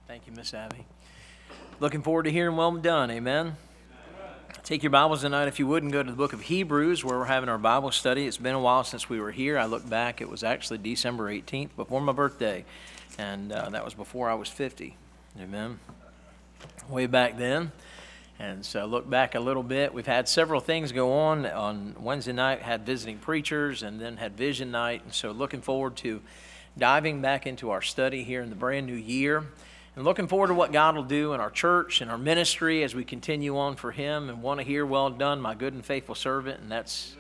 Thank you, Miss Abby. Looking forward to hearing well done. Amen. Take your Bibles tonight, if you would, and go to the book of Hebrews, where we're having our Bible study. It's been a while since we were here. I look back, it was actually December 18th, before my birthday, and that was before I was 50. Amen. Way back then. And so look back a little bit. We've had several things go on Wednesday night, had visiting preachers, and then had vision night. And so looking forward to diving back into our study here in the brand new year. And looking forward to what God will do in our church and our ministry as we continue on for Him, and want to hear, well done, my good and faithful servant. And that's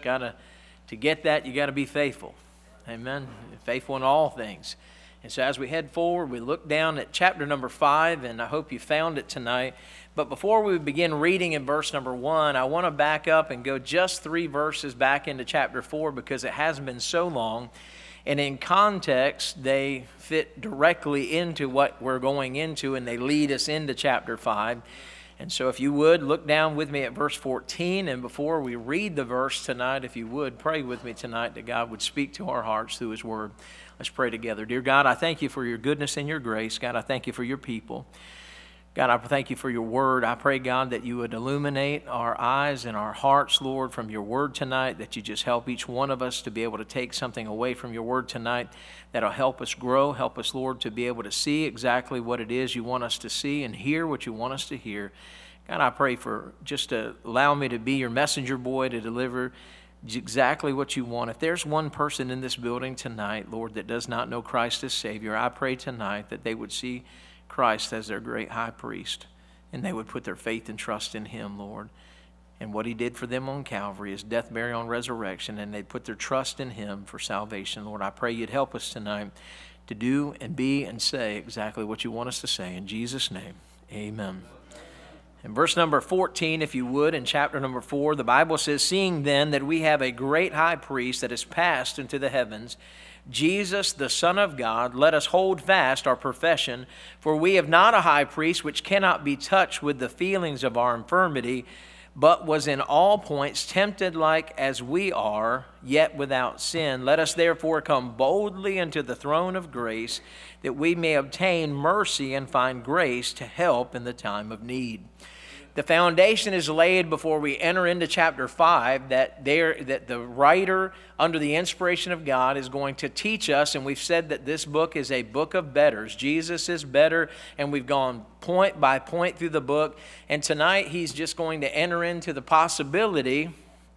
to get that, you got to be faithful. Amen. Faithful in all things. And so as we head forward, we look down at chapter number 5, and I hope you found it tonight. But before we begin reading in verse number 1, I want to back up and go just 3 verses back into chapter 4, because it hasn't been so long. And in context, they fit directly into what we're going into, and they lead us into chapter 5. And so if you would, look down with me at verse 14. And before we read the verse tonight, if you would, pray with me tonight that God would speak to our hearts through His Word. Let's pray together. Dear God, I thank You for Your goodness and Your grace. God, I thank You for Your people. God, I thank You for Your Word. I pray, God, that You would illuminate our eyes and our hearts, Lord, from Your Word tonight, that You just help each one of us to be able to take something away from Your Word tonight that'll help us grow. Help us, Lord, to be able to see exactly what it is You want us to see and hear what You want us to hear. God, I pray for just to allow me to be Your messenger boy to deliver exactly what You want. If there's one person in this building tonight, Lord, that does not know Christ as Savior, I pray tonight that they would see Christ as their great high priest, and they would put their faith and trust in Him, Lord, and what He did for them on Calvary, His death, burial, and resurrection, and they'd put their trust in Him for salvation. Lord, I pray You'd help us tonight to do and be and say exactly what You want us to say. In Jesus' name, amen. In verse number 14, if you would, in chapter number 4, the Bible says, "Seeing then that we have a great high priest that is passed into the heavens, Jesus, the Son of God, let us hold fast our profession. For we have not a high priest which cannot be touched with the feelings of our infirmity, but was in all points tempted like as we are, yet without sin. Let us therefore come boldly into the throne of grace, that we may obtain mercy and find grace to help in the time of need." The foundation is laid before we enter into chapter 5 that the writer, under the inspiration of God, is going to teach us, and we've said that this book is a book of betters. Jesus is better, and we've gone point by point through the book, and tonight he's just going to enter into the possibility,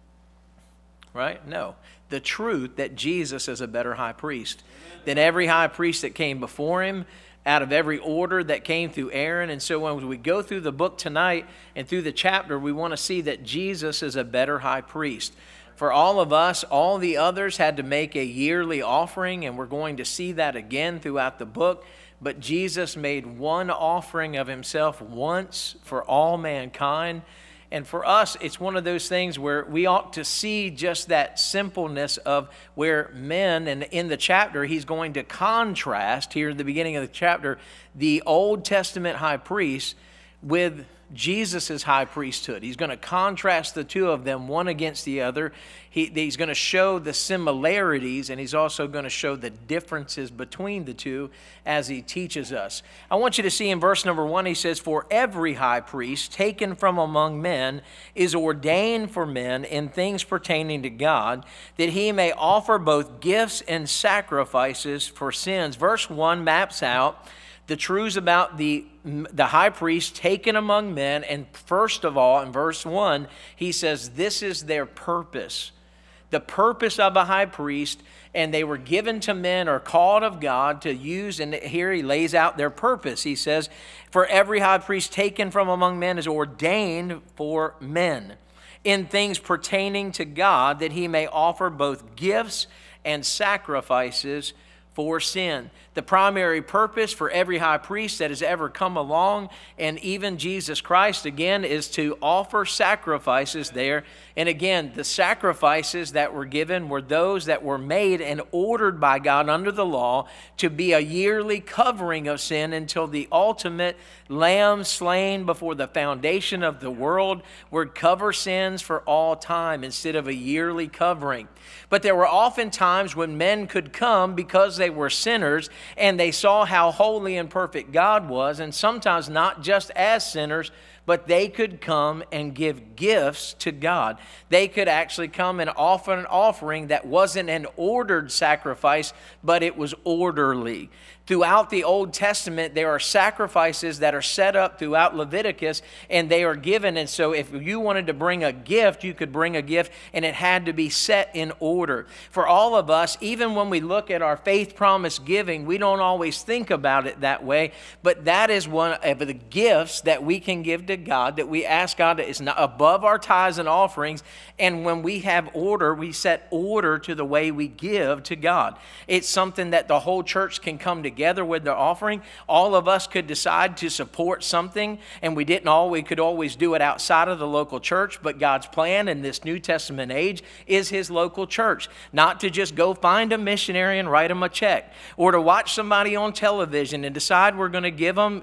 right? No, the truth that Jesus is a better high priest than every high priest that came before Him, out of every order that came through Aaron. And so when we go through the book tonight and through the chapter, we want to see that Jesus is a better high priest. For all of us, all the others had to make a yearly offering, and we're going to see that again throughout the book. But Jesus made one offering of Himself once for all mankind. And for us, it's one of those things where we ought to see just that simpleness of where men, and in the chapter, he's going to contrast, here at the beginning of the chapter, the Old Testament high priest with Jesus' high priesthood. He's going to contrast the two of them, one against the other. He's going to show the similarities, and he's also going to show the differences between the two as he teaches us. I want you to see in verse number 1, he says, "For every high priest taken from among men is ordained for men in things pertaining to God, that he may offer both gifts and sacrifices for sins." Verse 1 maps out the truths about the high priest taken among men. And first of all, in verse 1, he says this is their purpose. The purpose of a high priest, and they were given to men or called of God to use. And here he lays out their purpose. He says, "For every high priest taken from among men is ordained for men in things pertaining to God, that he may offer both gifts and sacrifices for sin." The primary purpose for every high priest that has ever come along, and even Jesus Christ, again, is to offer sacrifices there. And again, the sacrifices that were given were those that were made and ordered by God under the law to be a yearly covering of sin until the ultimate lamb slain before the foundation of the world would cover sins for all time instead of a yearly covering. But there were often times when men could come because they were sinners and they saw how holy and perfect God was, and sometimes not just as sinners, but they could come and give gifts to God. They could actually come and offer an offering that wasn't an ordered sacrifice, but it was orderly. Throughout the Old Testament, there are sacrifices that are set up throughout Leviticus, and they are given. And so if you wanted to bring a gift, you could bring a gift, and it had to be set in order. For all of us, even when we look at our faith promise giving, we don't always think about it that way, but that is one of the gifts that we can give to God, that we ask God that is not above our tithes and offerings. And when we have order, we set order to the way we give to God. It's something that the whole church can come together with their offering. All of us could decide to support something, and we could always do it outside of the local church, but God's plan in this New Testament age is His local church. Not to just go find a missionary and write them a check, or to watch somebody on television and decide we're going to give them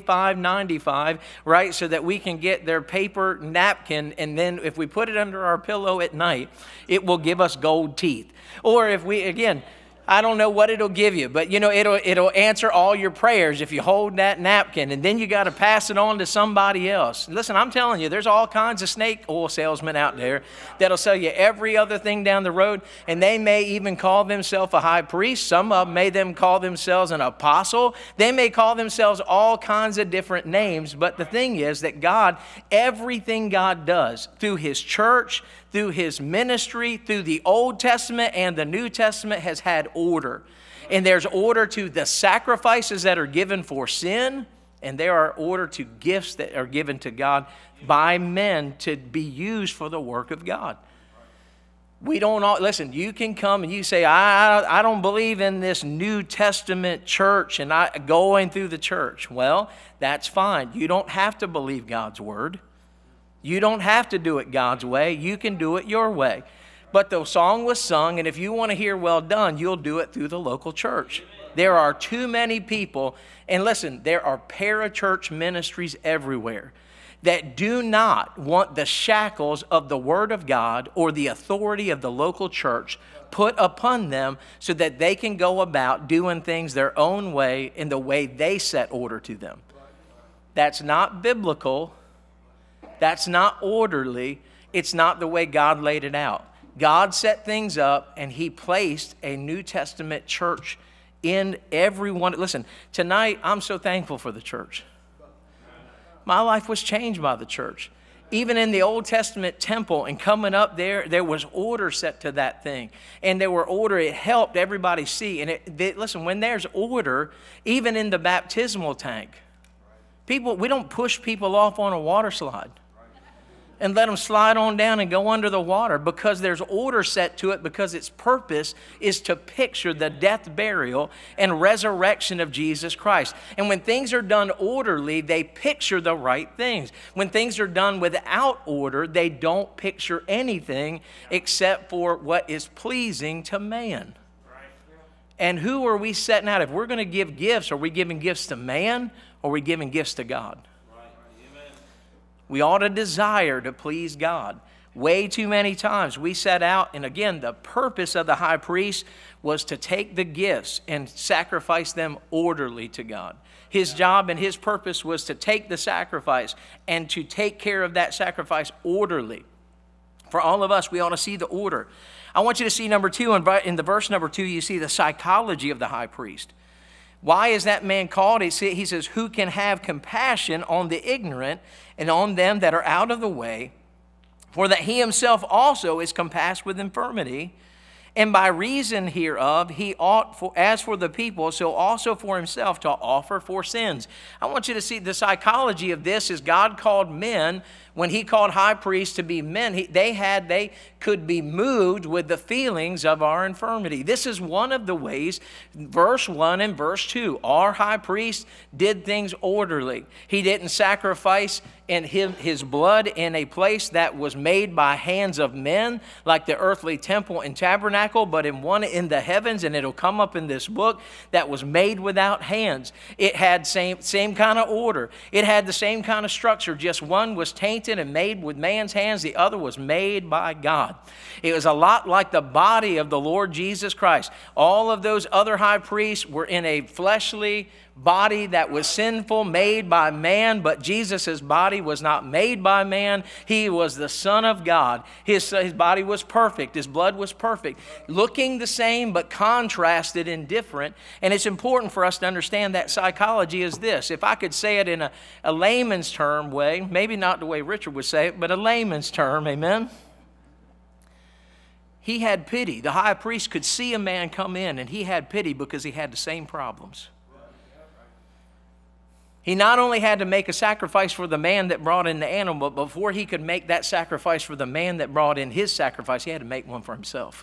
$25.95, right, so that we can get their paper napkin, and then if we put it under our pillow at night, it will give us gold teeth. Or if we, again, I don't know what it'll give you, but it'll answer all your prayers if you hold that napkin, and then you got to pass it on to somebody else. Listen, I'm telling you, there's all kinds of snake oil salesmen out there that'll sell you every other thing down the road, and they may even call themselves a high priest. Some of them may call themselves an apostle. They may call themselves all kinds of different names, but the thing is that God, everything God does through His church, through His ministry, through the Old Testament and the New Testament, has had order. And there's order to the sacrifices that are given for sin, and there are order to gifts that are given to God by men to be used for the work of God. We don't all, listen, you can come and you say, I don't believe in this New Testament church and going through the church. Well, that's fine. You don't have to believe God's word. You don't have to do it God's way. You can do it your way. But the song was sung, and if you want to hear well done, you'll do it through the local church. There are too many people, and listen, there are parachurch ministries everywhere that do not want the shackles of the Word of God or the authority of the local church put upon them so that they can go about doing things their own way in the way they set order to them. That's not biblical. That's not orderly. It's not the way God laid it out. God set things up, and He placed a New Testament church in everyone. Listen, tonight I'm so thankful for the church. My life was changed by the church. Even in the Old Testament temple and coming up there was order set to that thing. And there were order, it helped everybody see. And listen, when there's order, even in the baptismal tank, we don't push people off on a water slide and let them slide on down and go under the water, because there's order set to it, because its purpose is to picture the death, burial, and resurrection of Jesus Christ. And when things are done orderly, they picture the right things. When things are done without order, they don't picture anything except for what is pleasing to man. And who are we setting out? If we're going to give gifts, are we giving gifts to man, or are we giving gifts to God? We ought to desire to please God. Way too many times we set out, and again, the purpose of the high priest was to take the gifts and sacrifice them orderly to God. His job and his purpose was to take the sacrifice and to take care of that sacrifice orderly. For all of us, we ought to see the order. I want you to see number 2, in the verse number 2, you see the psychology of the high priest. Why is that man called? He says, who can have compassion on the ignorant and on them that are out of the way, for that he himself also is compassed with infirmity. And by reason hereof, he ought, as for the people, so also for himself, to offer for sins. I want you to see the psychology of this is God called men, when he called high priests to be men, they could be moved with the feelings of our infirmity. This is one of the ways, verse 1 and verse 2, our high priest did things orderly. He didn't sacrifice and his blood in a place that was made by hands of men, like the earthly temple and tabernacle, but in one in the heavens, and it'll come up in this book, that was made without hands. It had same kind of order. It had the same kind of structure, just one was tainted and made with man's hands, the other was made by God. It was a lot like the body of the Lord Jesus Christ. All of those other high priests were in a fleshly body that was sinful, made by man, but Jesus' body was not made by man. He was the Son of God. His body was perfect. His blood was perfect. Looking the same, but contrasted and different. And it's important for us to understand that psychology is this. If I could say it in a layman's term way, maybe not the way Richard would say it, but a layman's term, amen? He had pity. The high priest could see a man come in, and he had pity because he had the same problems. He not only had to make a sacrifice for the man that brought in the animal, but before he could make that sacrifice for the man that brought in his sacrifice, he had to make one for himself.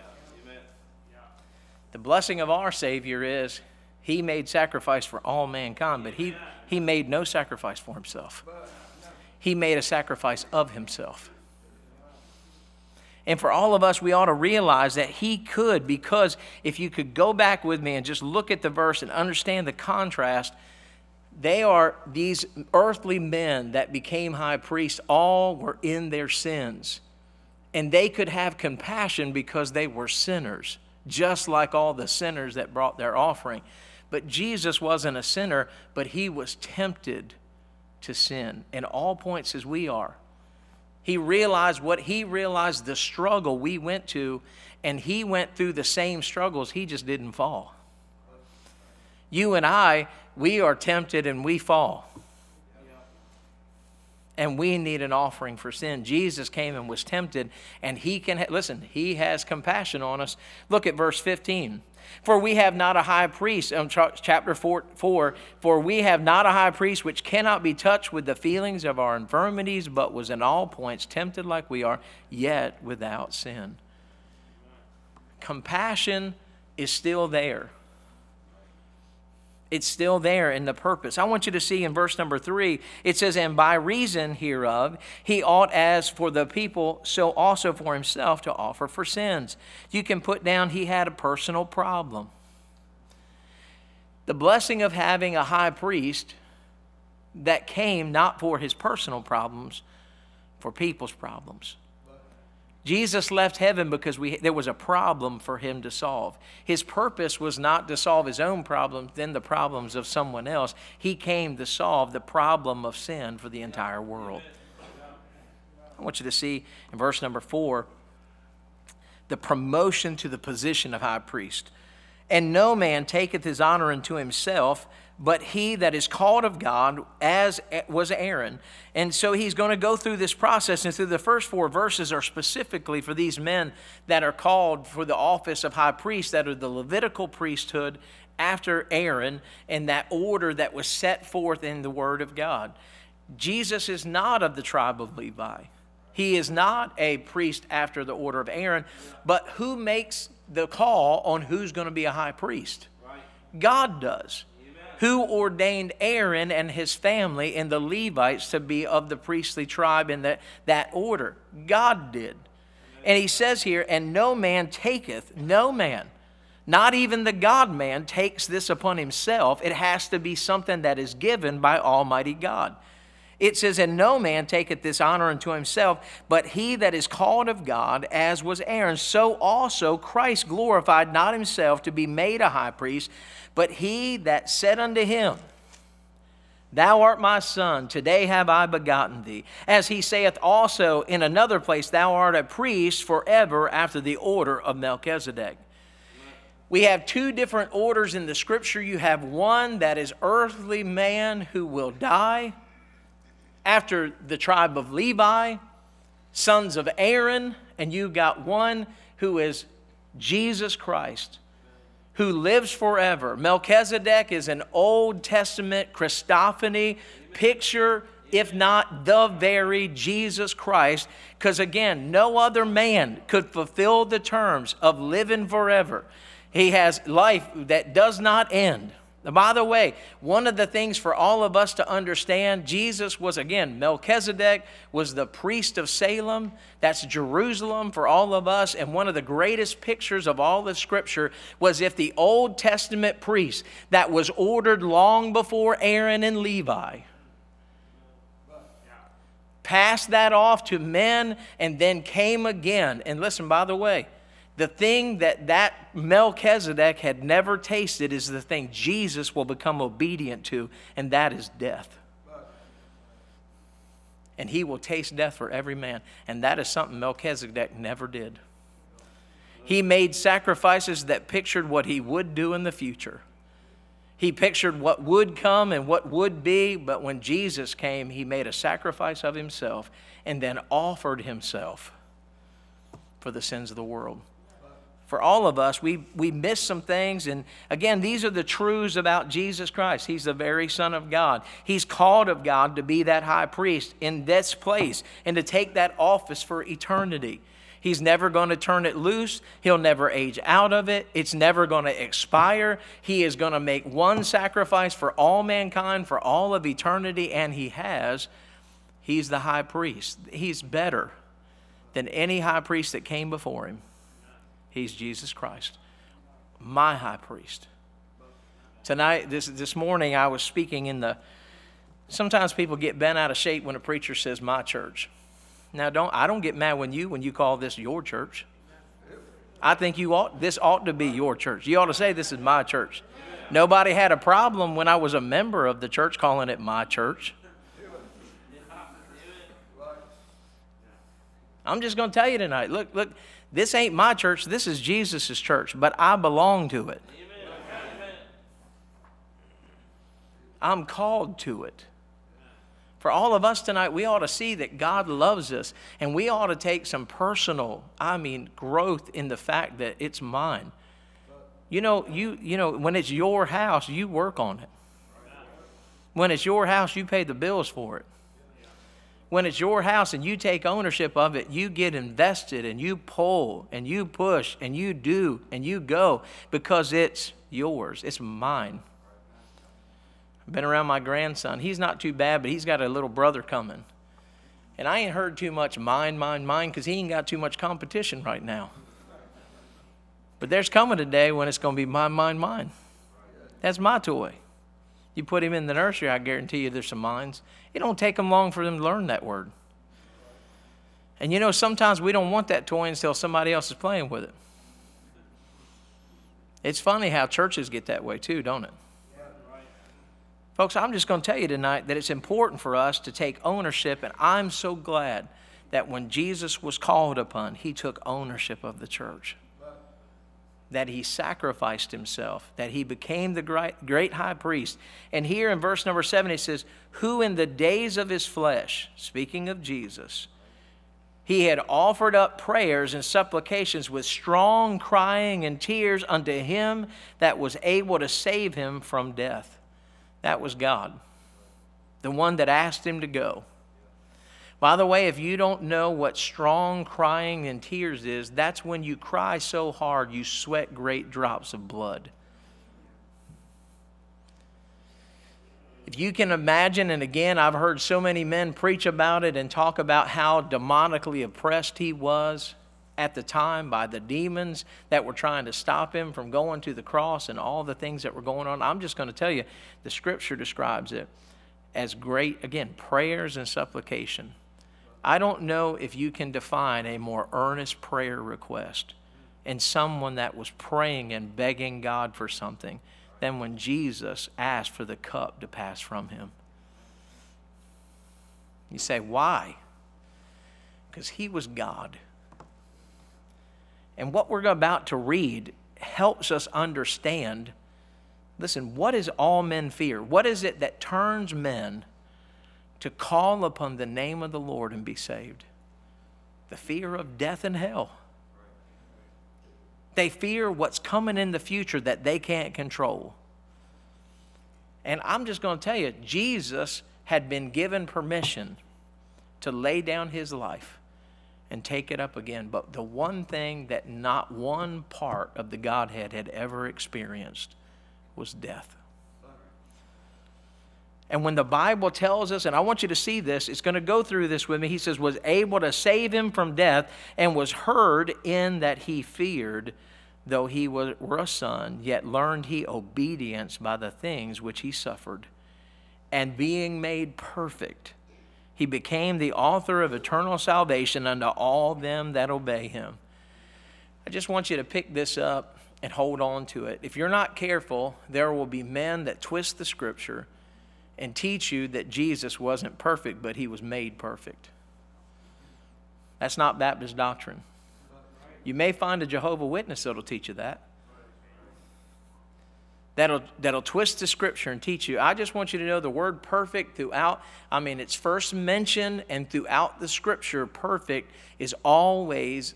The blessing of our Savior is he made sacrifice for all mankind, but he made no sacrifice for himself. He made a sacrifice of himself. And for all of us, we ought to realize that he could, because if you could go back with me and just look at the verse and understand the contrast, they are these earthly men that became high priests, all were in their sins. And they could have compassion because they were sinners, just like all the sinners that brought their offering. But Jesus wasn't a sinner, but he was tempted to sin in all points as we are. He realized the struggle we went to, and he went through the same struggles. He just didn't fall. You and I, we are tempted and we fall. And we need an offering for sin. Jesus came and was tempted, and he can, listen, he has compassion on us. Look at verse 15. For we have not a high priest, chapter 4, for we have not a high priest which cannot be touched with the feelings of our infirmities, but was in all points tempted like we are, yet without sin. Compassion is still there. It's still there in the purpose. I want you to see in verse number 3, it says, and by reason hereof, he ought as for the people, so also for himself to offer for sins. You can put down he had a personal problem. The blessing of having a high priest that came not for his personal problems, for people's problems. Jesus left heaven because there was a problem for him to solve. His purpose was not to solve his own problems, then the problems of someone else. He came to solve the problem of sin for the entire world. I want you to see in verse number 4, the promotion to the position of high priest. And no man taketh his honor unto himself, but he that is called of God, as was Aaron. And so he's going to go through this process, and through the first 4 verses are specifically for these men that are called for the office of high priest, that are the Levitical priesthood after Aaron, and that order that was set forth in the Word of God. Jesus is not of the tribe of Levi. He is not a priest after the order of Aaron, but who makes the call on who's going to be a high priest? God does. Who ordained Aaron and his family and the Levites to be of the priestly tribe in that order? God did. And he says here, and no man taketh, no man, not even the God-man takes this upon himself. It has to be something that is given by Almighty God. It says, and no man taketh this honor unto himself, but he that is called of God, as was Aaron. So also Christ glorified not himself to be made a high priest, but he that said unto him, thou art my son, today have I begotten thee. As he saith also in another place, thou art a priest forever after the order of Melchizedek. We have 2 different orders in the scripture. You have one that is earthly man who will die, after the tribe of Levi, sons of Aaron, and you've got one who is Jesus Christ, who lives forever. Melchizedek is an Old Testament Christophany picture, if not the very Jesus Christ, because again, no other man could fulfill the terms of living forever. He has life that does not end. By the way, one of the things for all of us to understand, Jesus was, again, Melchizedek was the priest of Salem. That's Jerusalem for all of us. And one of the greatest pictures of all the Scripture was if the Old Testament priest that was ordered long before Aaron and Levi passed that off to men and then came again. And listen, by the way, the thing that Melchizedek had never tasted is the thing Jesus will become obedient to, and that is death. And he will taste death for every man. And that is something Melchizedek never did. He made sacrifices that pictured what he would do in the future. He pictured what would come and what would be, but when Jesus came, he made a sacrifice of himself and then offered himself for the sins of the world. For all of us, we miss some things. And again, these are the truths about Jesus Christ. He's the very Son of God. He's called of God to be that high priest in this place and to take that office for eternity. He's never going to turn it loose. He'll never age out of it. It's never going to expire. He is going to make one sacrifice for all mankind for all of eternity, and he has. He's the high priest. He's better than any high priest that came before him. He's Jesus Christ, my high priest. Tonight, this morning, I was speaking in the... Sometimes people get bent out of shape when a preacher says, my church. Now, I don't get mad when you call this your church. I think this ought to be your church. You ought to say, this is my church. Nobody had a problem when I was a member of the church calling it my church. I'm just going to tell you tonight, look, this ain't my church. This is Jesus' church, but I belong to it. I'm called to it. For all of us tonight, we ought to see that God loves us, and we ought to take some personal, growth in the fact that it's mine. You know, when it's your house, you work on it. When it's your house, you pay the bills for it. When it's your house and you take ownership of it, you get invested and you pull and you push and you do and you go because it's yours. It's mine. I've been around my grandson. He's not too bad, but he's got a little brother coming. And I ain't heard too much mine, because he ain't got too much competition right now. But there's coming a day when it's going to be mine. That's my toy. You put him in the nursery, I guarantee you there's some mines. It don't take them long for them to learn that word. And sometimes we don't want that toy until somebody else is playing with it. It's funny how churches get that way too, don't it? Folks, I'm just going to tell you tonight that it's important for us to take ownership, and I'm so glad that when Jesus was called upon, he took ownership of the church. That he sacrificed himself, that he became the great high priest. And here in verse number 7 it says, who in the days of his flesh, speaking of Jesus, he had offered up prayers and supplications with strong crying and tears unto him that was able to save him from death. That was God, the one that asked him to go. By the way, if you don't know what strong crying and tears is, that's when you cry so hard you sweat great drops of blood. If you can imagine, and again, I've heard so many men preach about it and talk about how demonically oppressed he was at the time by the demons that were trying to stop him from going to the cross and all the things that were going on. I'm just going to tell you, the Scripture describes it as great, again, prayers and supplication. I don't know if you can define a more earnest prayer request in someone that was praying and begging God for something than when Jesus asked for the cup to pass from him. You say, why? Because he was God. And what we're about to read helps us understand, listen, what is all men fear? What is it that turns men to call upon the name of the Lord and be saved? The fear of death and hell. They fear what's coming in the future that they can't control. And I'm just going to tell you, Jesus had been given permission to lay down his life and take it up again. But the one thing that not one part of the Godhead had ever experienced was death. And when the Bible tells us, and I want you to see this, it's going to go through this with me. He says, was able to save him from death, and was heard in that he feared, though he were a son, yet learned he obedience by the things which he suffered. And being made perfect, he became the author of eternal salvation unto all them that obey him. I just want you to pick this up and hold on to it. If you're not careful, there will be men that twist the Scripture and teach you that Jesus wasn't perfect, but he was made perfect. That's not Baptist doctrine. You may find a Jehovah's Witness that'll teach you that. That'll twist the Scripture and teach you. I just want you to know the word perfect throughout, it's first mentioned and throughout the Scripture, perfect is always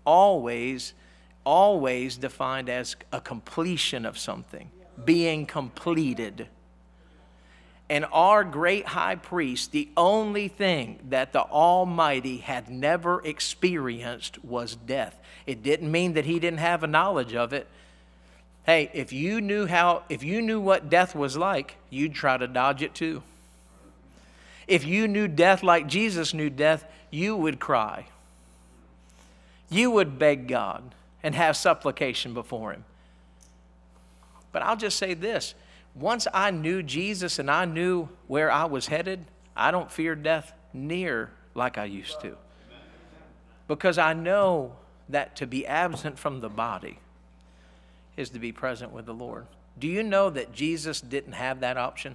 defined as a completion of something, being completed. And our great high priest, the only thing that the Almighty had never experienced was death. It didn't mean that he didn't have a knowledge of it. Hey, if you knew what death was like, you'd try to dodge it too. If you knew death like Jesus knew death, you would cry. You would beg God and have supplication before him. But I'll just say this. Once I knew Jesus and I knew where I was headed, I don't fear death near like I used to. Because I know that to be absent from the body is to be present with the Lord. Do you know that Jesus didn't have that option?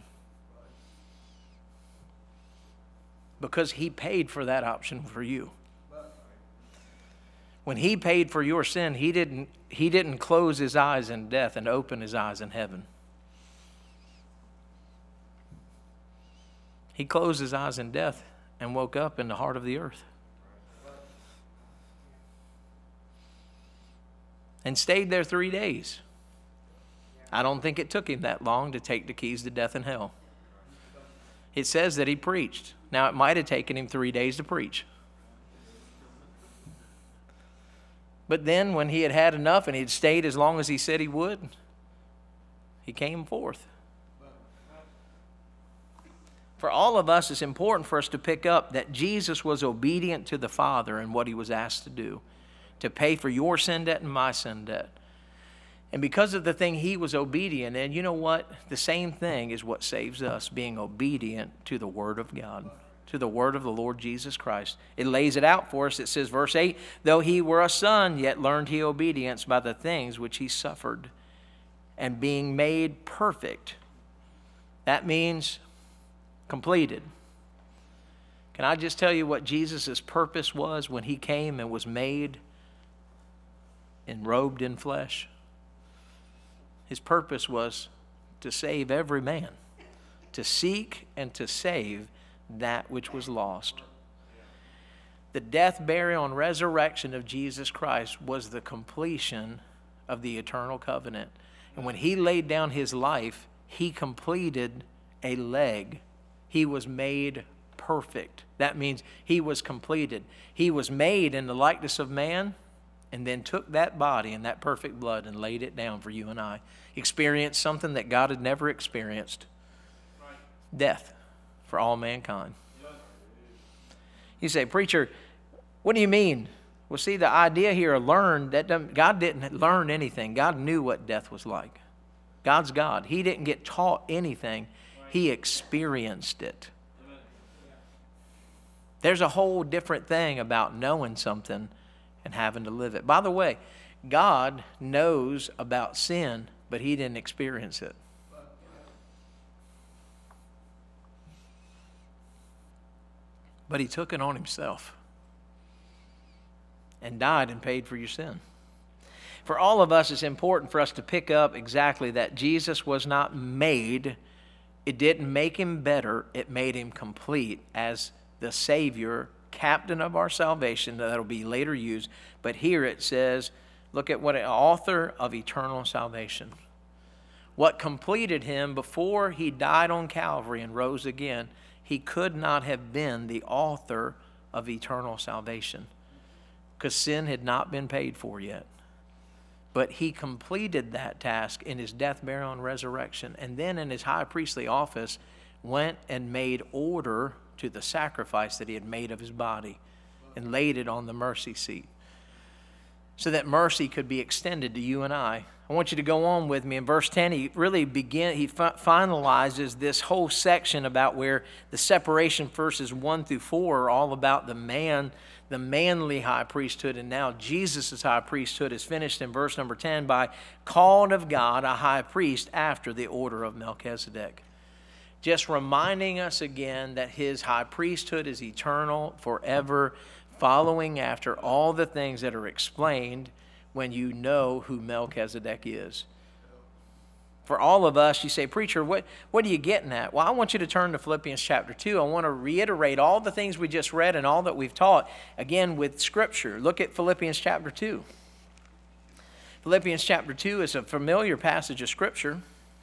Because he paid for that option for you. When he paid for your sin, he didn't close his eyes in death and open his eyes in heaven. He closed his eyes in death and woke up in the heart of the earth. And stayed there 3 days. I don't think it took him that long to take the keys to death and hell. It says that he preached. Now, it might have taken him 3 days to preach. But then when he had had enough and he had stayed as long as he said he would, he came forth. For all of us, it's important for us to pick up that Jesus was obedient to the Father in what he was asked to do, to pay for your sin debt and my sin debt. And because of the thing he was obedient in, you know what? The same thing is what saves us, being obedient to the Word of God, to the Word of the Lord Jesus Christ. It lays it out for us. It says, verse 8, though he were a son, yet learned he obedience by the things which he suffered, and being made perfect. That means completed. Can I just tell you what Jesus' purpose was when he came and was made and robed in flesh? His purpose was to save every man, to seek and to save that which was lost. The death, burial, and resurrection of Jesus Christ was the completion of the eternal covenant. And when he laid down his life, he completed a leg. He was made perfect. That means he was completed. He was made in the likeness of man, and then took that body and that perfect blood and laid it down for you and I. Experienced something that God had never experienced. Death for all mankind. You say, preacher, what do you mean? Well, see, the idea here of learn, God didn't learn anything. God knew what death was like. God's God. He didn't get taught anything. He experienced it. There's a whole different thing about knowing something and having to live it. By the way, God knows about sin, but he didn't experience it. But he took it on himself and died and paid for your sin. For all of us, it's important for us to pick up exactly that Jesus was not made. It didn't make him better. It made him complete as the Savior, captain of our salvation. That'll be later used. But here it says, look at what an author of eternal salvation. What completed him before he died on Calvary and rose again, he could not have been the author of eternal salvation because sin had not been paid for yet. But he completed that task in his death, burial, and resurrection. And then in his high priestly office, went and made order to the sacrifice that he had made of his body and laid it on the mercy seat so that mercy could be extended to you and I. I want you to go on with me. In verse 10, he finalizes this whole section about where the separation verses 1 through 4 are all about the manly high priesthood, and now Jesus' high priesthood is finished in verse number 10 by called of God a high priest after the order of Melchizedek. Just reminding us again that his high priesthood is eternal, forever, following after all the things that are explained when you know who Melchizedek is. For all of us, you say, preacher, what are you getting at? Well, I want you to turn to Philippians chapter 2. I want to reiterate all the things we just read and all that we've taught, again, with Scripture. Look at Philippians chapter 2. Philippians chapter 2 is a familiar passage of Scripture.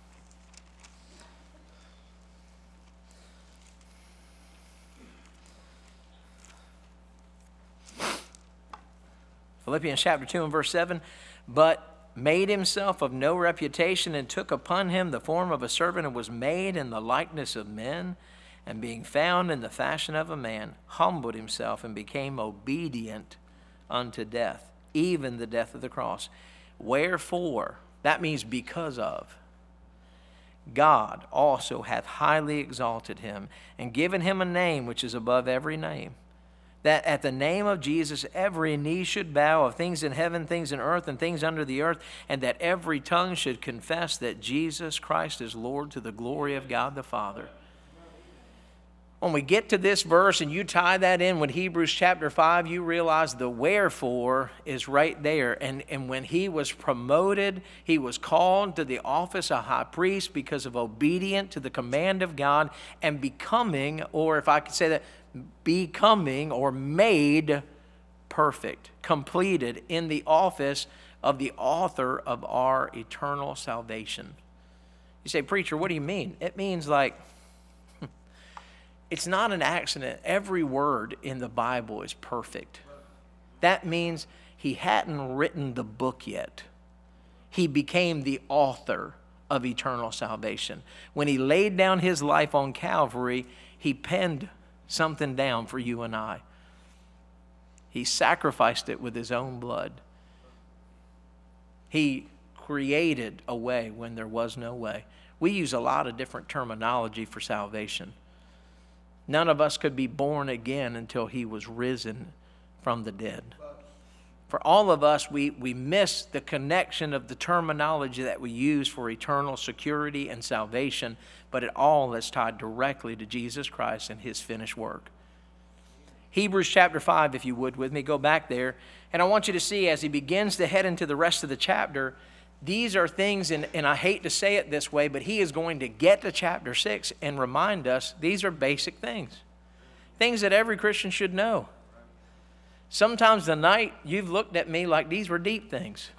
Philippians chapter 2 and verse 7, but made himself of no reputation and took upon him the form of a servant and was made in the likeness of men, and being found in the fashion of a man, humbled himself and became obedient unto death, even the death of the cross. Wherefore, that means because of, God also hath highly exalted him and given him a name which is above every name, that at the name of Jesus every knee should bow, of things in heaven, things in earth, and things under the earth, and that every tongue should confess that Jesus Christ is Lord, to the glory of God the Father. When we get to this verse and you tie that in with Hebrews chapter 5, you realize the wherefore is right there. And when he was promoted, he was called to the office of high priest because of obedience to the command of God and becoming, or if I could say that, becoming or made perfect, completed in the office of the author of our eternal salvation. You say, preacher, what do you mean? It means like, it's not an accident. Every word in the Bible is perfect. That means he hadn't written the book yet. He became the author of eternal salvation. When he laid down his life on Calvary, he penned something down for you and I. He sacrificed it with his own blood. He created a way when there was no way. We use a lot of different terminology for salvation. None of us could be born again until he was risen from the dead. For all of us, we miss the connection of the terminology that we use for eternal security and salvation, but it all is tied directly to Jesus Christ and his finished work. Hebrews chapter 5, if you would with me, go back there. And I want you to see as he begins to head into the rest of the chapter, these are things, and I hate to say it this way, but he is going to get to chapter 6 and remind us these are basic things. Things that every Christian should know. Sometimes tonight you've looked at me like these were deep things.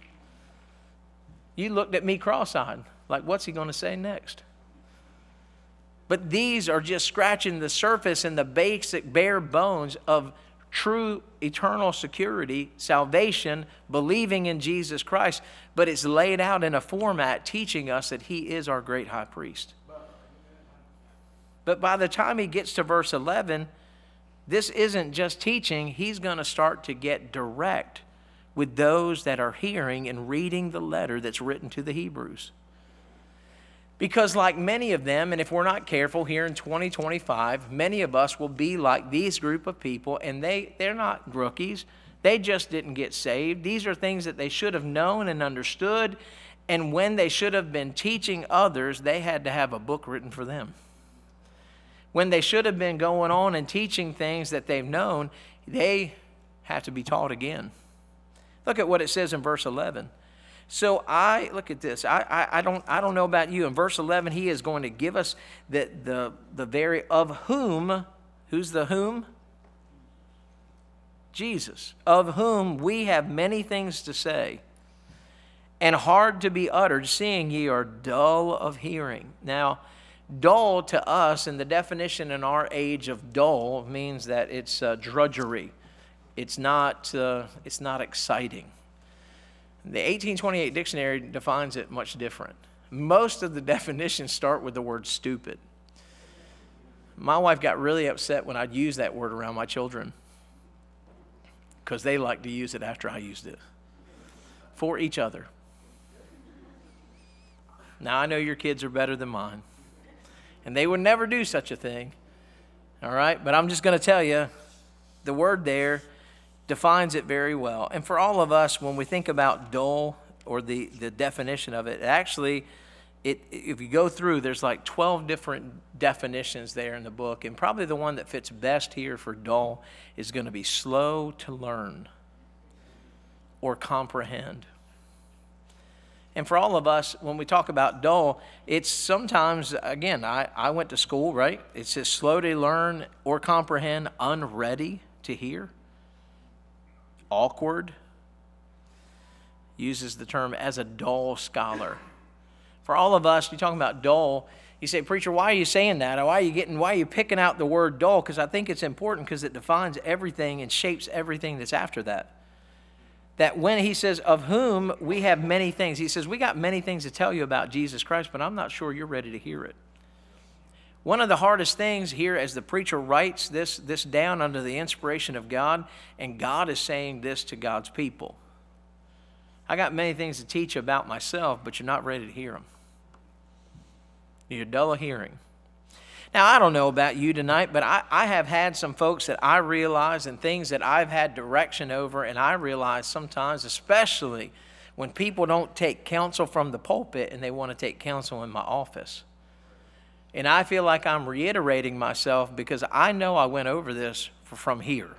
You looked at me cross-eyed, like what's he going to say next? But these are just scratching the surface and the basic bare bones of true eternal security, salvation, believing in Jesus Christ. But it's laid out in a format teaching us that he is our great high priest. But by the time he gets to verse 11, this isn't just teaching. He's going to start to get direct with those that are hearing and reading the letter that's written to the Hebrews. Because like many of them, and if we're not careful here in 2025, many of us will be like these group of people, and they're not rookies. They just didn't get saved. These are things that they should have known and understood, and when they should have been teaching others, they had to have a book written for them. When they should have been going on and teaching things that they've known, they have to be taught again. Look at what it says in verse 11. So look at this. I don't know about you. In verse 11, he is going to give us the very of whom. Who's the whom? Jesus. Of whom we have many things to say, and hard to be uttered, seeing ye are dull of hearing. Now, dull to us, and the definition in our age of dull means that it's drudgery. It's not exciting. The 1828 dictionary defines it much different. Most of the definitions start with the word stupid. My wife got really upset when I'd use that word around my children because they like to use it after I used it. For each other. Now, I know your kids are better than mine, and they would never do such a thing, all right? But I'm just going to tell you, the word there defines it very well. And for all of us, when we think about dull or the definition of it, actually, if you go through, there's like 12 different definitions there in the book, and probably the one that fits best here for dull is going to be slow to learn or comprehend. And for all of us, when we talk about dull, it's sometimes, again, I went to school, right? It says slow to learn or comprehend, unready to hear, awkward, uses the term as a dull scholar. For all of us, you're talking about dull, you say, preacher, why are you saying that? Or why are you picking out the word dull? Because I think it's important because it defines everything and shapes everything that's after that. That when he says, of whom we have many things, he says, we got many things to tell you about Jesus Christ, but I'm not sure you're ready to hear it. One of the hardest things here as the preacher writes this down under the inspiration of God, and God is saying this to God's people. I got many things to teach about myself, but you're not ready to hear them. You're dull of hearing. Now, I don't know about you tonight, but I have had some folks that I realize and things that I've had direction over, and I realize sometimes, especially when people don't take counsel from the pulpit and they want to take counsel in my office. And I feel like I'm reiterating myself because I know I went over this from here,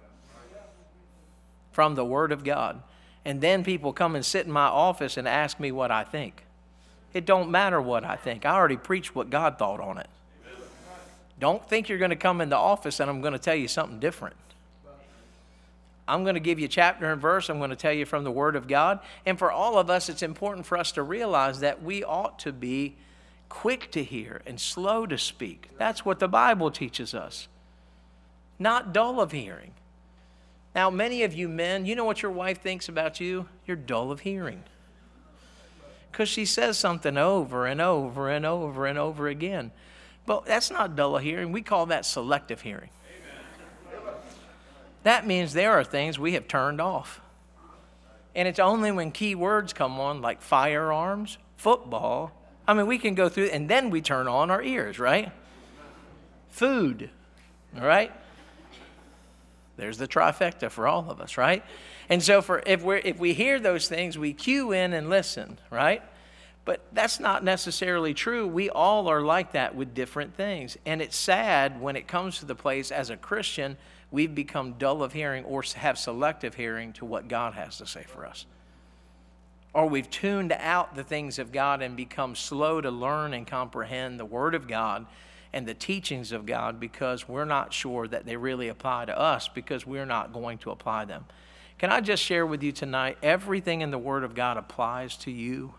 from the Word of God. And then people come and sit in my office and ask me what I think. It don't matter what I think. I already preached what God thought on it. Don't think you're going to come in the office and I'm going to tell you something different. I'm going to give you chapter and verse. I'm going to tell you from the Word of God. And for all of us, it's important for us to realize that we ought to be quick to hear and slow to speak. That's what the Bible teaches us. Not dull of hearing. Now, many of you men, you know what your wife thinks about you? You're dull of hearing. Because she says something over and over and over and over again. But that's not dull of hearing. We call that selective hearing. Amen. That means there are things we have turned off. And it's only when key words come on, like firearms, football. I mean, we can go through, and then we turn on our ears, right? Food, all right? There's the trifecta for all of us, right? And so if we hear those things, we cue in and listen, right? But that's not necessarily true. We all are like that with different things. And it's sad when it comes to the place as a Christian, we've become dull of hearing or have selective hearing to what God has to say for us. Or we've tuned out the things of God and become slow to learn and comprehend the Word of God and the teachings of God because we're not sure that they really apply to us because we're not going to apply them. Can I just share with you tonight, everything in the Word of God applies to you.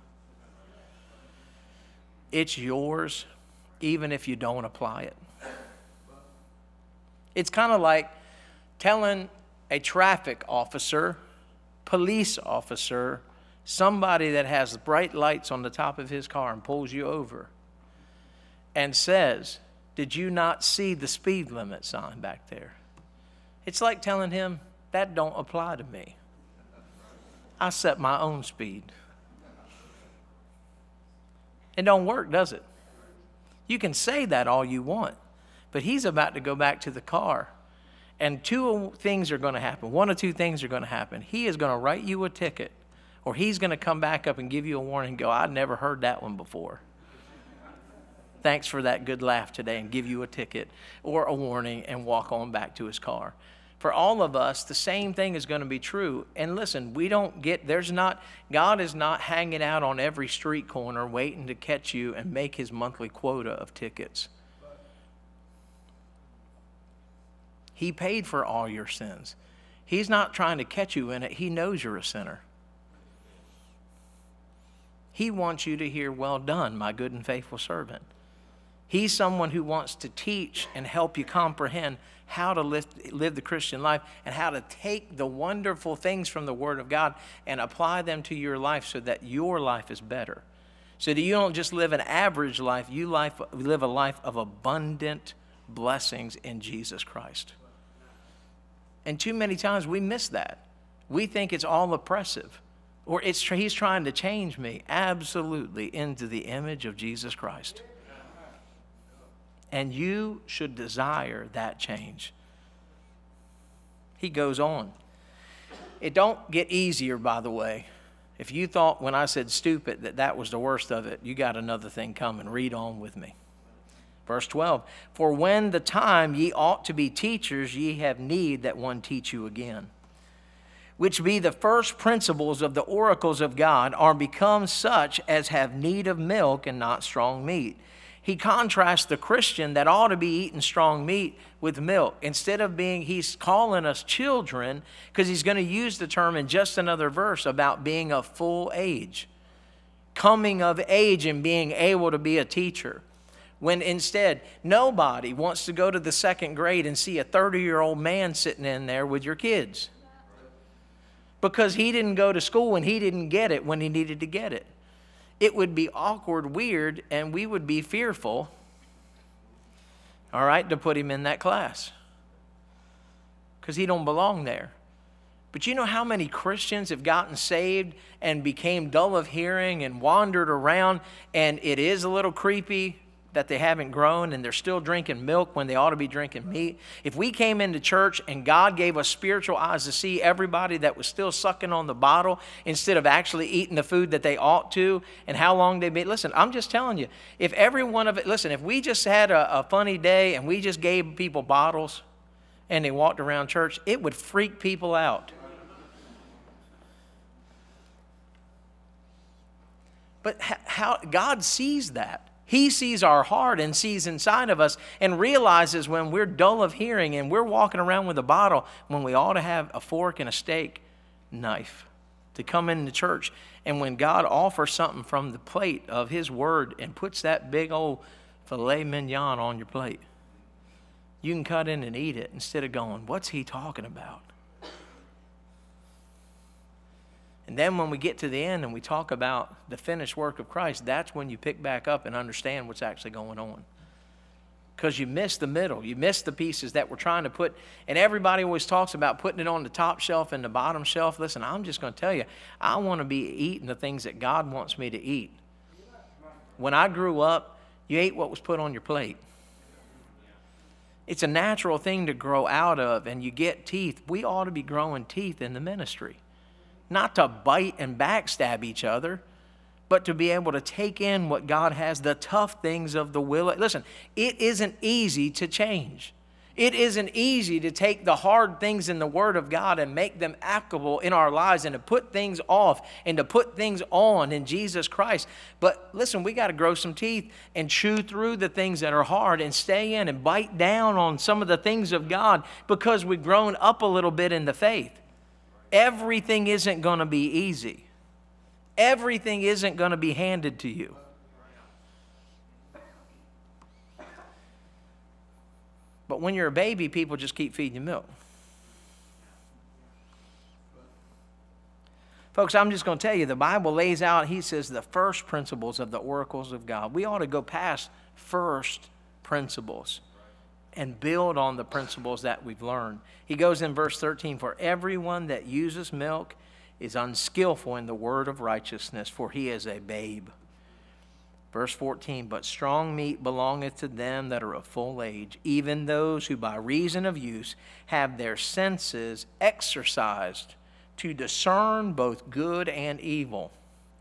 It's yours, even if you don't apply it. It's kind of like telling a traffic officer, police officer, somebody that has bright lights on the top of his car and pulls you over and says, did you not see the speed limit sign back there? It's like telling him, that don't apply to me. I set my own speed. It don't work, does it? You can say that all you want, but he's about to go back to the car, and two things are going to happen. One or two things are going to happen. He is going to write you a ticket, or he's going to come back up and give you a warning and go, I'd never heard that one before. Thanks for that good laugh today, and give you a ticket or a warning and walk on back to his car. For all of us, the same thing is going to be true. And listen, God is not hanging out on every street corner waiting to catch you and make his monthly quota of tickets. He paid for all your sins. He's not trying to catch you in it. He knows you're a sinner. He wants you to hear, well done, my good and faithful servant. He's someone who wants to teach and help you comprehend how to live the Christian life and how to take the wonderful things from the Word of God and apply them to your life so that your life is better. So that you don't just live an average life, you live a life of abundant blessings in Jesus Christ. And too many times we miss that. We think it's all oppressive, or he's trying to change me absolutely into the image of Jesus Christ. And you should desire that change. He goes on. It don't get easier, by the way. If you thought when I said stupid that was the worst of it, you got another thing coming. Read on with me. Verse 12, for when the time ye ought to be teachers, ye have need that one teach you again, which be the first principles of the oracles of God, are become such as have need of milk and not strong meat. He contrasts the Christian that ought to be eating strong meat with milk. Instead of he's calling us children, because he's going to use the term in just another verse about being of full age, coming of age and being able to be a teacher. When instead, nobody wants to go to the second grade and see a 30-year-old man sitting in there with your kids, because he didn't go to school and he didn't get it when he needed to get it. It would be awkward, weird, and we would be fearful, all right, to put him in that class, because he don't belong there. But you know how many Christians have gotten saved and became dull of hearing and wandered around, and it is a little creepy that they haven't grown and they're still drinking milk when they ought to be drinking meat. If we came into church and God gave us spiritual eyes to see everybody that was still sucking on the bottle instead of actually eating the food that they ought to, and how long they've been. Listen, I'm just telling you, if every one of it, listen, if we just had a funny day and we just gave people bottles and they walked around church, it would freak people out. But how God sees that. He sees our heart and sees inside of us and realizes when we're dull of hearing and we're walking around with a bottle when we ought to have a fork and a steak knife to come into church. And when God offers something from the plate of His Word and puts that big old filet mignon on your plate, you can cut in and eat it instead of going, what's He talking about? And then when we get to the end and we talk about the finished work of Christ, that's when you pick back up and understand what's actually going on. Because you miss the middle. You miss the pieces that we're trying to put. And everybody always talks about putting it on the top shelf and the bottom shelf. Listen, I'm just going to tell you, I want to be eating the things that God wants me to eat. When I grew up, you ate what was put on your plate. It's a natural thing to grow out of, and you get teeth. We ought to be growing teeth in the ministry. Not to bite and backstab each other, but to be able to take in what God has, the tough things of the will. Listen, it isn't easy to change. It isn't easy to take the hard things in the Word of God and make them applicable in our lives and to put things off and to put things on in Jesus Christ. But listen, we got to grow some teeth and chew through the things that are hard and stay in and bite down on some of the things of God because we've grown up a little bit in the faith. Everything isn't going to be easy. Everything isn't going to be handed to you. But when you're a baby, people just keep feeding you milk. Folks, I'm just going to tell you, the Bible lays out, He says, the first principles of the oracles of God. We ought to go past first principles and build on the principles that we've learned. He goes in verse 13, for everyone that uses milk is unskillful in the word of righteousness, for he is a babe. Verse 14, but strong meat belongeth to them that are of full age, even those who by reason of use have their senses exercised to discern both good and evil.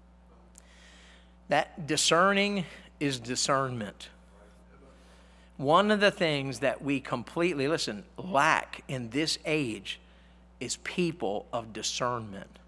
That discerning is discernment. One of the things that we completely, listen, lack in this age is people of discernment.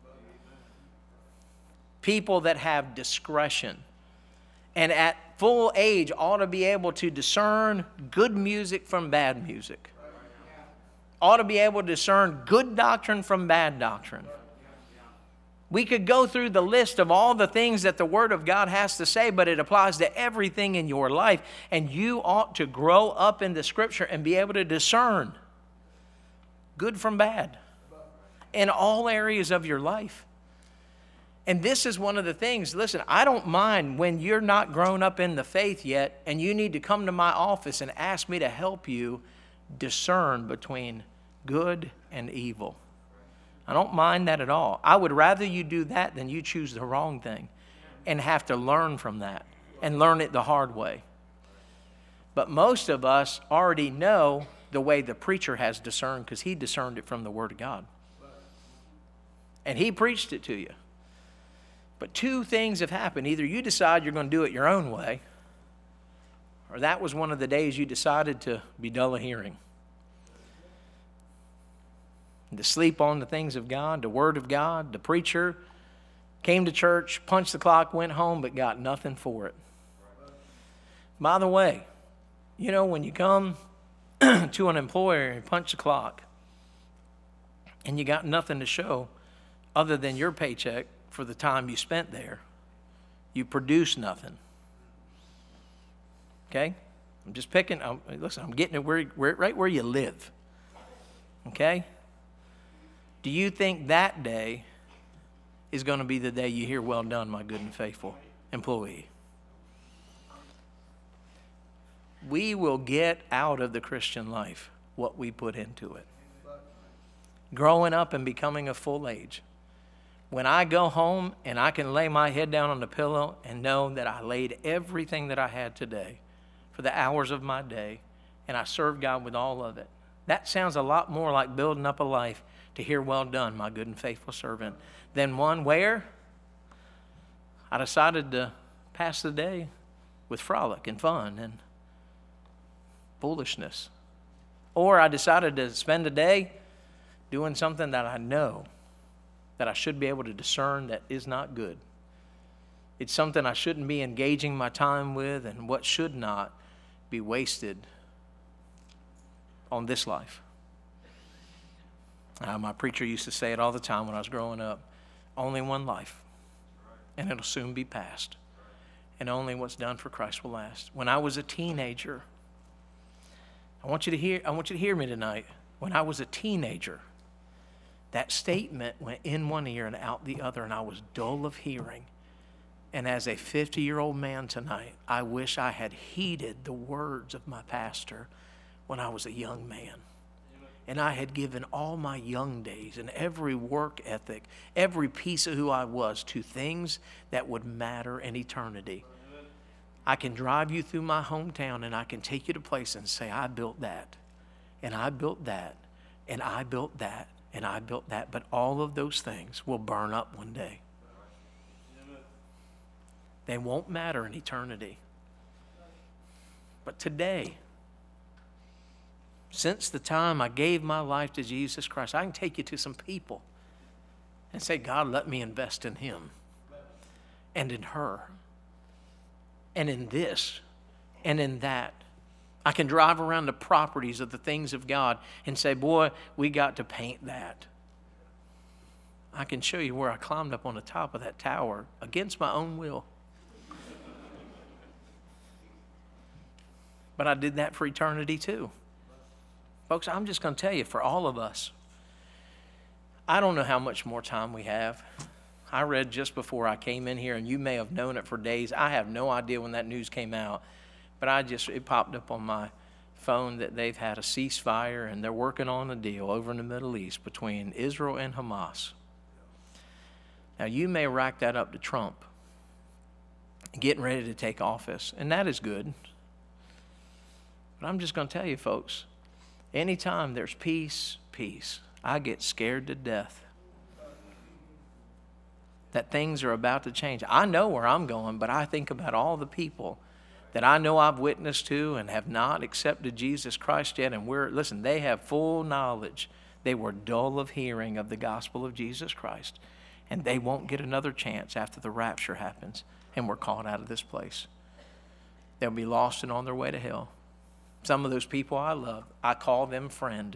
People that have discretion. And at full age ought to be able to discern good music from bad music. Ought to be able to discern good doctrine from bad doctrine. We could go through the list of all the things that the Word of God has to say, but it applies to everything in your life. And you ought to grow up in the Scripture and be able to discern good from bad in all areas of your life. And this is one of the things, listen, I don't mind when you're not grown up in the faith yet and you need to come to my office and ask me to help you discern between good and evil. I don't mind that at all. I would rather you do that than you choose the wrong thing and have to learn from that and learn it the hard way. But most of us already know the way the preacher has discerned because he discerned it from the Word of God. And he preached it to you. But two things have happened. Either you decide you're going to do it your own way, or that was one of the days you decided to be dull of hearing. And to sleep on the things of God, the Word of God. The preacher came to church, punched the clock, went home, but got nothing for it. By the way, you know, when you come to an employer and punch the clock and you got nothing to show other than your paycheck for the time you spent there, you produce nothing. Okay? I'm just picking, listen, I'm getting it right where you live. Okay? Do you think that day is going to be the day you hear, "Well done, my good and faithful employee"? We will get out of the Christian life what we put into it. Growing up and becoming a full age. When I go home and I can lay my head down on the pillow and know that I laid everything that I had today for the hours of my day and I served God with all of it. That sounds a lot more like building up a life to hear, "Well done, my good and faithful servant," than one where I decided to pass the day with frolic and fun and foolishness. Or I decided to spend a day doing something that I know that I should be able to discern that is not good. It's something I shouldn't be engaging my time with and what should not be wasted on this life. My preacher used to say it all the time when I was growing up. Only one life, and it'll soon be past. And only what's done for Christ will last. When I was a teenager, I want you to hear me tonight. When I was a teenager, that statement went in one ear and out the other, and I was dull of hearing. And as a 50-year-old man tonight, I wish I had heeded the words of my pastor when I was a young man. And I had given all my young days and every work ethic, every piece of who I was to things that would matter in eternity. I can drive you through my hometown and I can take you to places and say, "I built that, and I built that, and I built that, and I built that." But all of those things will burn up one day. They won't matter in eternity. But today, since the time I gave my life to Jesus Christ, I can take you to some people and say, "God, let me invest in him and in her and in this and in that." I can drive around the properties of the things of God and say, "Boy, we got to paint that." I can show you where I climbed up on the top of that tower against my own will. But I did that for eternity too. Folks, I'm just going to tell you, for all of us, I don't know how much more time we have. I read just before I came in here, and you may have known it for days. I have no idea when that news came out, but it popped up on my phone that they've had a ceasefire, and they're working on a deal over in the Middle East between Israel and Hamas. Now, you may rack that up to Trump getting ready to take office, and that is good. But I'm just going to tell you, folks, anytime there's peace, I get scared to death that things are about to change. I know where I'm going, but I think about all the people that I know I've witnessed to and have not accepted Jesus Christ yet. And listen, they have full knowledge. They were dull of hearing of the gospel of Jesus Christ. And they won't get another chance after the rapture happens and we're called out of this place. They'll be lost and on their way to hell. Some of those people I love, I call them friend.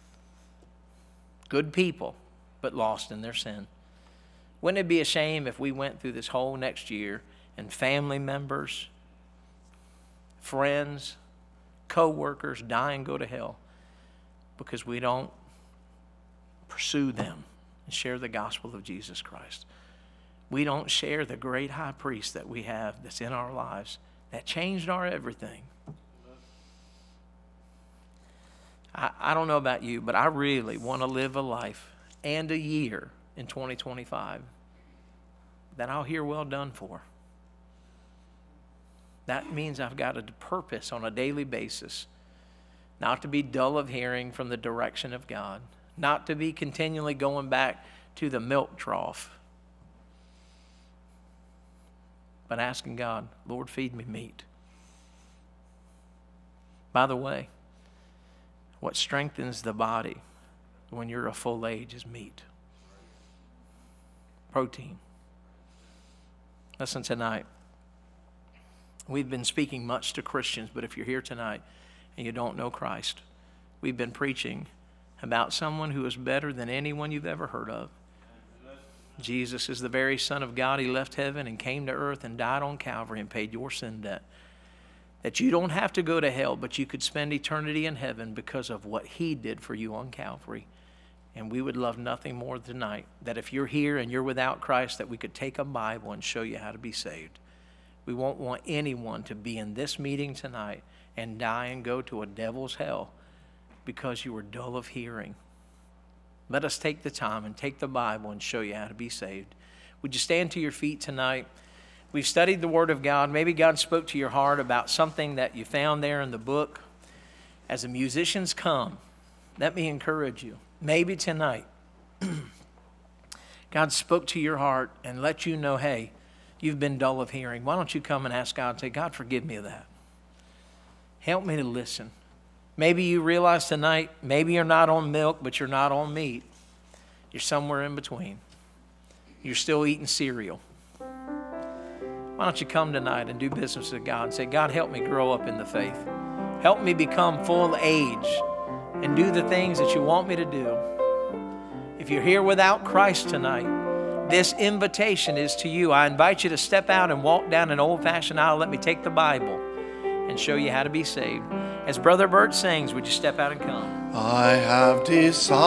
Good people, but lost in their sin. Wouldn't it be a shame if we went through this whole next year and family members, friends, co-workers die and go to hell because we don't pursue them and share the gospel of Jesus Christ? we don't share the great high priest that we have that's in our lives that changed our everything. I don't know about you, but I really want to live a life and a year in 2025 that I'll hear well done for. That means I've got a purpose on a daily basis, not to be dull of hearing from the direction of God, not to be continually going back to the milk trough, but asking God, Lord, feed me meat. By the way, what strengthens the body when you're a full age is meat. Protein. Listen, tonight, we've been speaking much to Christians, but if you're here tonight and you don't know Christ, we've been preaching about someone who is better than anyone you've ever heard of. Jesus is the very Son of God. He left heaven and came to earth and died on Calvary and paid your sin debt. That you don't have to go to hell, but you could spend eternity in heaven because of what He did for you on Calvary. And we would love nothing more tonight that if you're here and you're without Christ, that we could take a Bible and show you how to be saved. We won't want anyone to be in this meeting tonight and die and go to a devil's hell because you were dull of hearing. Let us take the time and take the Bible and show you how to be saved. Would you stand to your feet tonight? We've studied the Word of God. Maybe God spoke to your heart about something that you found there in the book. As the musicians come, let me encourage you. Maybe tonight, God spoke to your heart and let you know, hey, you've been dull of hearing. Why don't you come and ask God and say, God, forgive me of that. Help me to listen. Maybe you realize tonight, maybe you're not on milk, but you're not on meat. You're somewhere in between. You're still eating cereal. Why don't you come tonight and do business with God and say, God, help me grow up in the faith. Help me become full age and do the things that you want me to do. If you're here without Christ tonight, this invitation is to you. I invite you to step out and walk down an old-fashioned aisle. Let me take the Bible and show you how to be saved. As Brother Bert sings, would you step out and come? I have decided